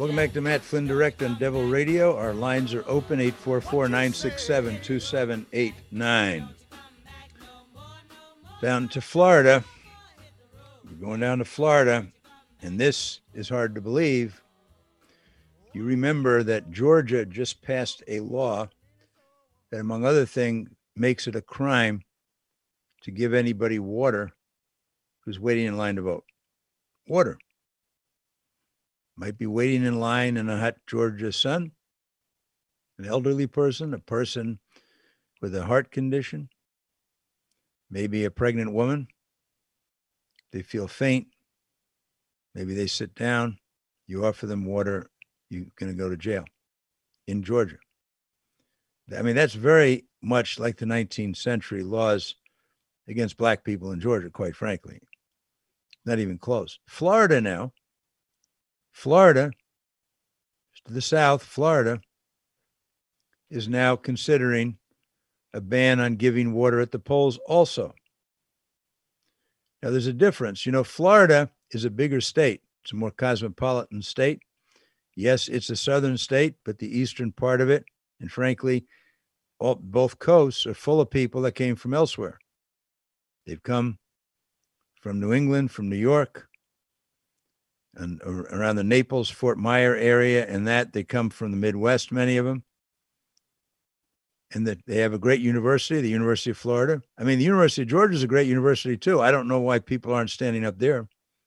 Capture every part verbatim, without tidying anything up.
Welcome back to Matt Flynn Direct on Devil Radio. Our lines are open, eight four four, nine six seven, two seven eight nine. Down to Florida. We're going down to Florida, and this is hard to believe. You remember that Georgia just passed a law that, among other things, makes it a crime to give anybody water who's waiting in line to vote. Water. Might be waiting in line in a hot Georgia sun, an elderly person, a person with a heart condition, maybe a pregnant woman. They feel faint. Maybe they sit down. You offer them water. You're going to go to jail in Georgia. I mean, that's very much like the nineteenth century laws against black people in Georgia, quite frankly. Not even close. Florida now. Florida, to the south, Florida, is now considering a ban on giving water at the polls also. Now, there's a difference. You know, Florida is a bigger state. It's a more cosmopolitan state. Yes, it's a southern state, but the eastern part of it, and frankly, all, both coasts are full of people that came from elsewhere. They've come from New England, from New York, and around the Naples, Fort Myer area, and that they come from the Midwest, many of them. And that they have a great university, the University of Florida. I mean, the University of Georgia is a great university too. I don't know why people aren't standing up there.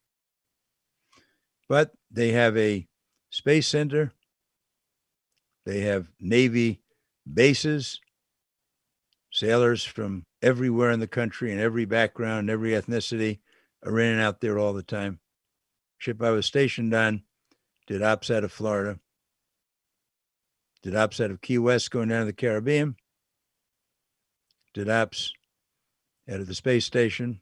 But they have a space center. They have Navy bases, sailors from everywhere in the country and every background, every ethnicity are in and out there all the time. Ship I was stationed on did ops out of Florida, did ops out of Key West going down to the Caribbean, did ops out of the space station.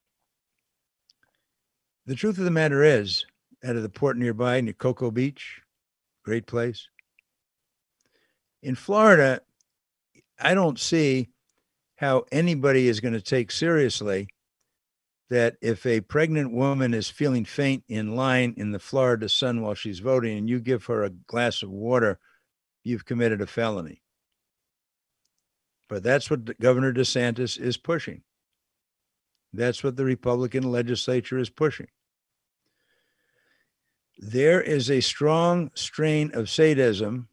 The truth of the matter is, out of the port nearby, near Cocoa Beach, great place. In Florida, I don't see how anybody is going to take seriously that if a pregnant woman is feeling faint in line in the Florida sun while she's voting and you give her a glass of water, you've committed a felony. But that's what Governor DeSantis is pushing. That's what the Republican legislature is pushing. There is a strong strain of sadism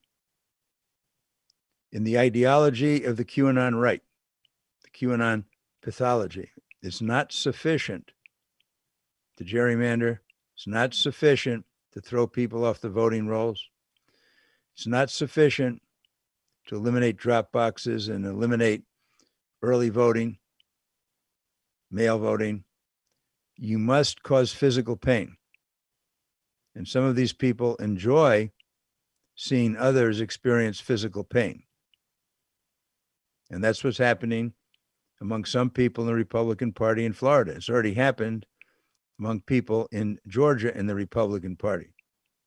in the ideology of the QAnon right, the QAnon pathology. It's not sufficient to gerrymander. It's not sufficient to throw people off the voting rolls. It's not sufficient to eliminate drop boxes and eliminate early voting, mail voting. You must cause physical pain. And some of these people enjoy seeing others experience physical pain. And that's what's happening among some people in the Republican Party in Florida. It's already happened among people in Georgia in the Republican Party.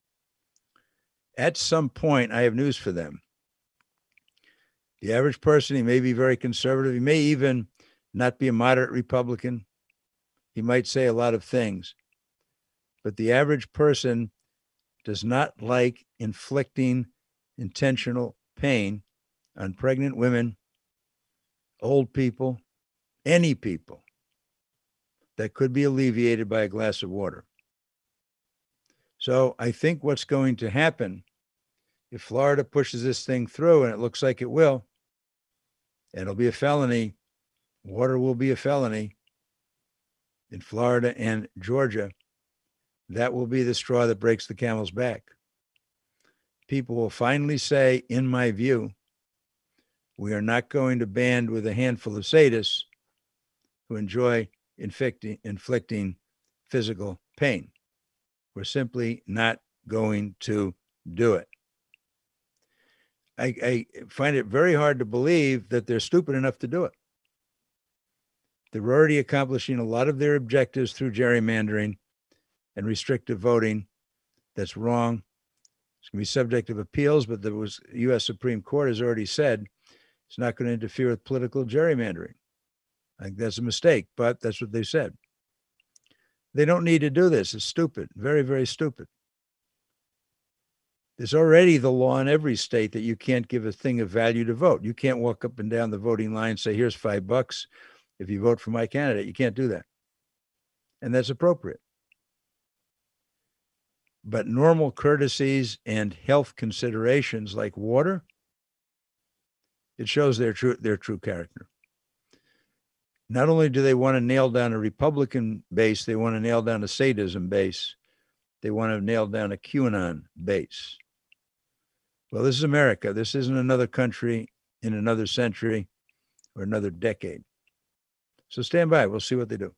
At some point, I have news for them. The average person, he may be very conservative. He may even not be a moderate Republican. He might say a lot of things. But the average person does not like inflicting intentional pain on pregnant women, old people, any people that could be alleviated by a glass of water. So I think what's going to happen if Florida pushes this thing through, and it looks like it will, and it'll be a felony, water will be a felony in Florida and Georgia, that will be the straw that breaks the camel's back. People will finally say, in my view, we are not going to band with a handful of sadists who enjoy inflicting, inflicting physical pain. We're simply not going to do it. I, I find it very hard to believe that they're stupid enough to do it. They're already accomplishing a lot of their objectives through gerrymandering and restrictive voting. That's wrong. It's going to be subject of appeals, but the was, U S Supreme Court has already said it's not going to interfere with political gerrymandering. I think that's a mistake, but that's what they said. They don't need to do this. It's stupid, very, very stupid. There's already the law in every state that you can't give a thing of value to vote. You can't walk up and down the voting line and say, here's five bucks if you vote for my candidate. You can't do that. And that's appropriate. But normal courtesies and health considerations like water, it shows their true, their true character. Not only do they want to nail down a Republican base, they want to nail down a sadism base. They want to nail down a QAnon base. Well, this is America. This isn't another country in another century or another decade. So stand by. We'll see what they do.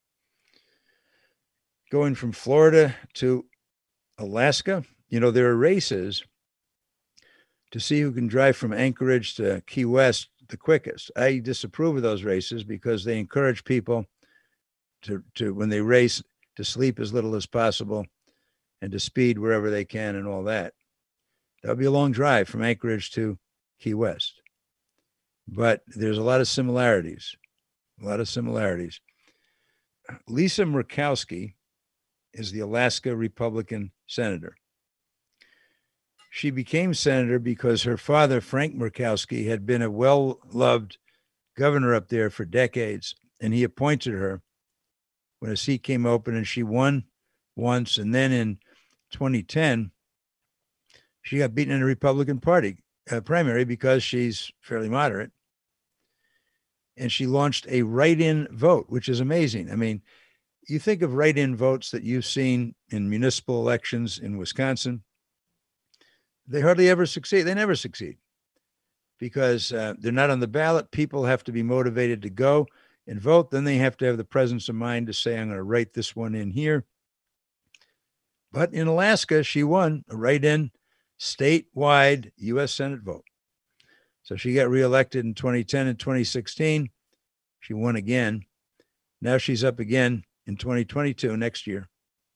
Going from Florida to Alaska, you know, there are races to see who can drive from Anchorage to Key West the quickest. I disapprove of those races because they encourage people to, to when they race, to sleep as little as possible and to speed wherever they can and all that. That'll be a long drive from Anchorage to Key West. But there's a lot of similarities, a lot of similarities. Lisa Murkowski is the Alaska Republican senator. She became senator because her father, Frank Murkowski, had been a well-loved governor up there for decades, and he appointed her when a seat came open, and she won once. And then in twenty ten, she got beaten in the Republican Party uh, primary because she's fairly moderate. And she launched a write-in vote, which is amazing. I mean, you think of write-in votes that you've seen in municipal elections in Wisconsin, they hardly ever succeed. They never succeed because uh, they're not on the ballot. People have to be motivated to go and vote. Then they have to have the presence of mind to say, I'm going to write this one in here. But in Alaska, she won a write-in statewide U S Senate vote. So she got reelected in twenty ten and twenty sixteen. She won again. Now she's up again in twenty twenty-two, next year.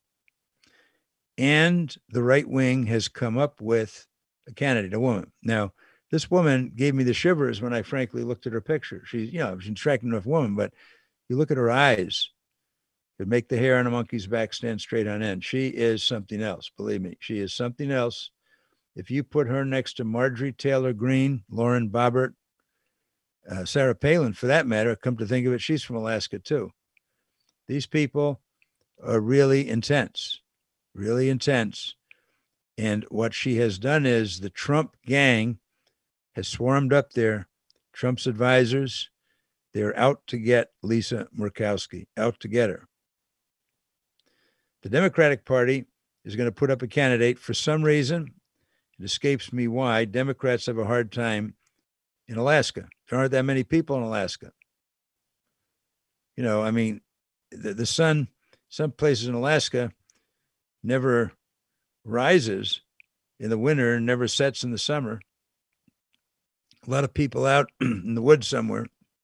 And the right wing has come up with a candidate, a woman. Now, this woman gave me the shivers when I frankly looked at her picture. She's, you know, she's an attractive enough woman, but you look at her eyes, it make the hair on a monkey's back stand straight on end. She is something else. Believe me, she is something else. If you put her next to Marjorie Taylor Greene, Lauren Boebert, uh, Sarah Palin, for that matter, come to think of it, she's from Alaska too. These people are really intense. Really intense. And what she has done is the Trump gang has swarmed up there, Trump's advisors. They're out to get Lisa Murkowski, out to get her. The Democratic Party is going to put up a candidate. For some reason, it escapes me why, Democrats have a hard time in Alaska. There aren't that many people in Alaska. You know, I mean, the, the sun, some places in Alaska, never rises in the winter and never sets in the summer. A lot of people out in the woods somewhere.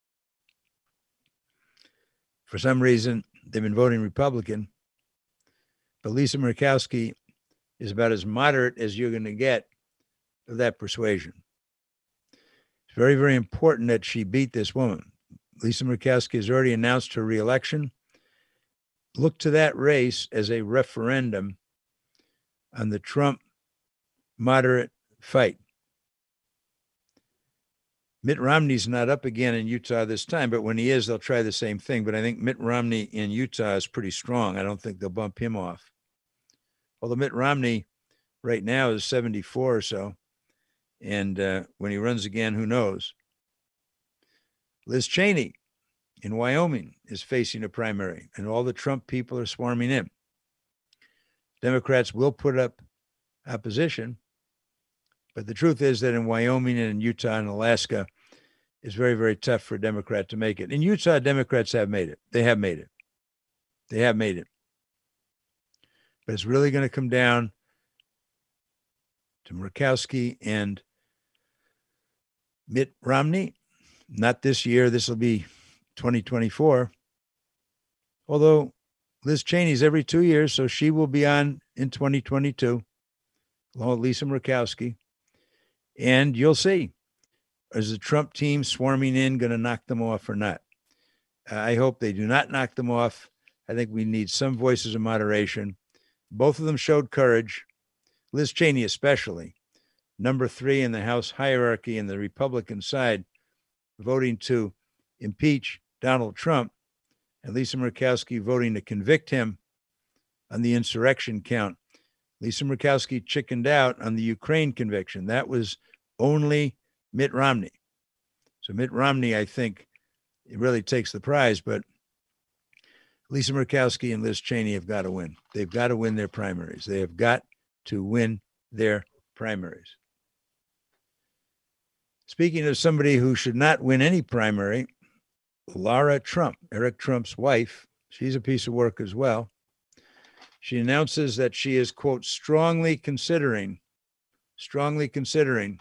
For some reason, they've been voting Republican. But Lisa Murkowski is about as moderate as you're going to get of that persuasion. It's very, very important that she beat this woman. Lisa Murkowski has already announced her reelection. Look to that race as a referendum on the Trump moderate fight. Mitt Romney's not up again in Utah this time, but when he is, they'll try the same thing. But I think Mitt Romney in Utah is pretty strong. I don't think they'll bump him off. Although Mitt Romney right now is seventy-four or so. And uh, when he runs again, who knows? Liz Cheney in Wyoming is facing a primary, and all the Trump people are swarming in. Democrats will put up opposition, but the truth is that in Wyoming and in Utah and Alaska, it's very, very tough for a Democrat to make it. In Utah, Democrats have made it. They have made it. They have made it. But it's really going to come down to Murkowski and Mitt Romney. Not this year. This will be twenty twenty-four. Although Liz Cheney's every two years, so she will be on in twenty twenty-two, along with Lisa Murkowski. And you'll see, is the Trump team swarming in going to knock them off or not? I hope they do not knock them off. I think we need some voices of moderation. Both of them showed courage. Liz Cheney especially, number three in the House hierarchy in the Republican side, voting to impeach Donald Trump, and Lisa Murkowski voting to convict him on the insurrection count. Lisa Murkowski chickened out on the Ukraine conviction. That was only Mitt Romney. So Mitt Romney, I think, it really takes the prize, but Lisa Murkowski and Liz Cheney have got to win. They've got to win their primaries. They have got to win their primaries. Speaking of somebody who should not win any primary, Lara Trump, Eric Trump's wife, she's a piece of work as well. She announces that she is, quote, strongly considering, strongly considering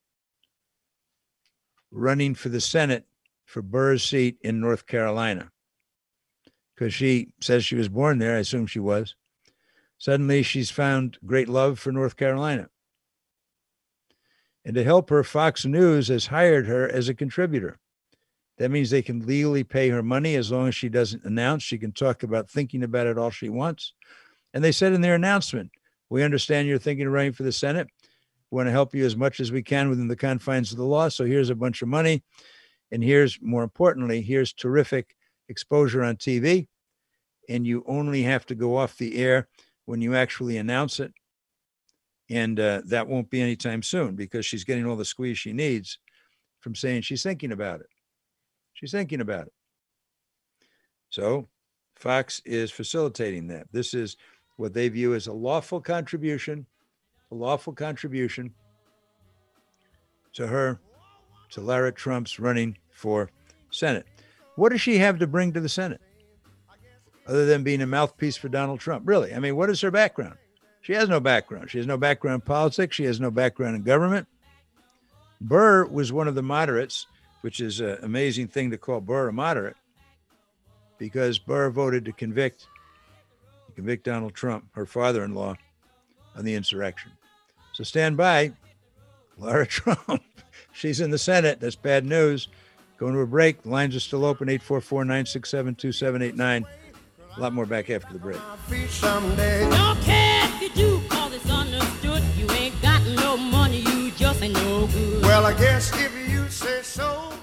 running for the Senate for Burr's seat in North Carolina. Because she says she was born there, I assume she was. Suddenly she's found great love for North Carolina. And to help her, Fox News has hired her as a contributor. That means they can legally pay her money as long as she doesn't announce. She can talk about thinking about it all she wants. And they said in their announcement, we understand you're thinking of running for the Senate. We want to help you as much as we can within the confines of the law. So here's a bunch of money. And here's, more importantly, here's terrific exposure on T V. And you only have to go off the air when you actually announce it. And uh, that won't be anytime soon because she's getting all the squeeze she needs from saying she's thinking about it. She's thinking about it. So Fox is facilitating that. This is what they view as a lawful contribution, a lawful contribution to her, to Lara Trump's running for Senate. What does she have to bring to the Senate other than being a mouthpiece for Donald Trump? Really? I mean, what is her background? She has no background. She has no background in politics. She has no background in government. Burr was one of the moderates, which is an amazing thing to call Burr a moderate, because Burr voted to convict, to convict Donald Trump, her father-in-law, on the insurrection. So stand by. Lara Trump, she's in the Senate. That's bad news. Going to a break. The lines are still open, eight four four, nine six seven, two seven eight nine. A lot more back after the break. Don't care if you do, cause it's understood. You ain't got no money, you just ain't no good. Well, I guess if you say so.